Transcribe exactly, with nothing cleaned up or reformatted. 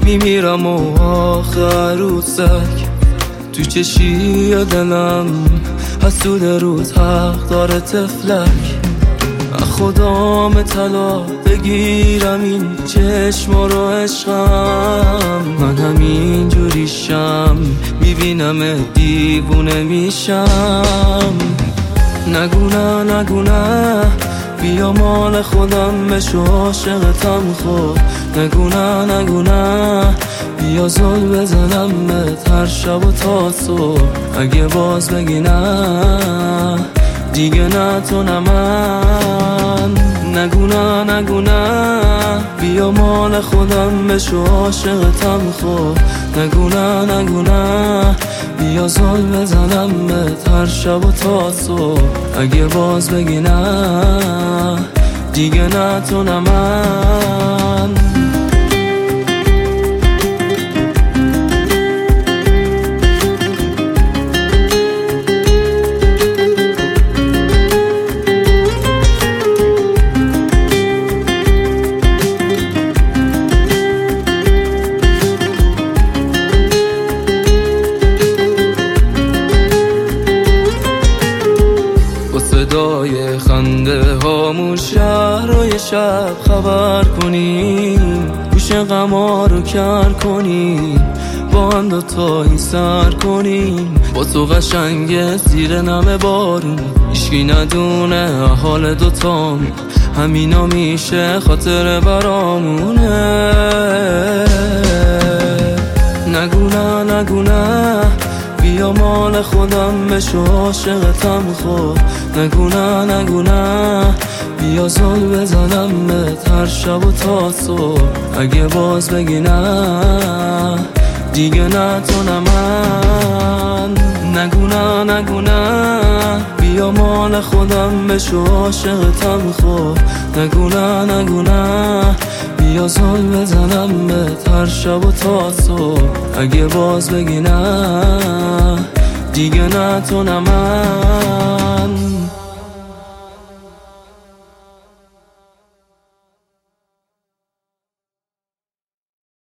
میمیرم و آخر روزک تو چشی دلم حسود روز حق داره تفلک خدام طلا بگیرم این چشما رو عشقم من همین جوریشم میبینم دیوونه میشم نگو نه نگو نه بیا مال خودم بشو عاشقتم خود نگو نه نگو نه بیا زل بزنم بهت هر شب و تا صبح اگه باز بگی نه دیگه نه تو نه من نگو نه نگو نه بیا مال خودم بشو عاشقتم خود نگو نه نگو نه بیا زل بزنم بهت هر شب و تا صبح اگه باز بگی نه دیگه نه تو نه من صدای خنده هامون شهر رو یه شب خبر کنیم گوش غما رو کر کنیم با هم دوتایی سر کنیم با تو قشنگ زیر نم بارون هیچکی ندونه حال دوتام همینا میشه خاطر برامونه نگو نه نگو نه بیا مال خودم بشو عاشقتم خود نگو نه نگو نه بیا زل بزنم بهت هر شب و تا صبح اگه باز بگی نه دیگه نه تو نه من نگو نه نگو نه بیا مال خودم بشو عاشقتم خود نگو نه نگو نه بیا زل بزنم بهت هر شب و تا صبح اگه باز بگی نه دیگه نه تو نه من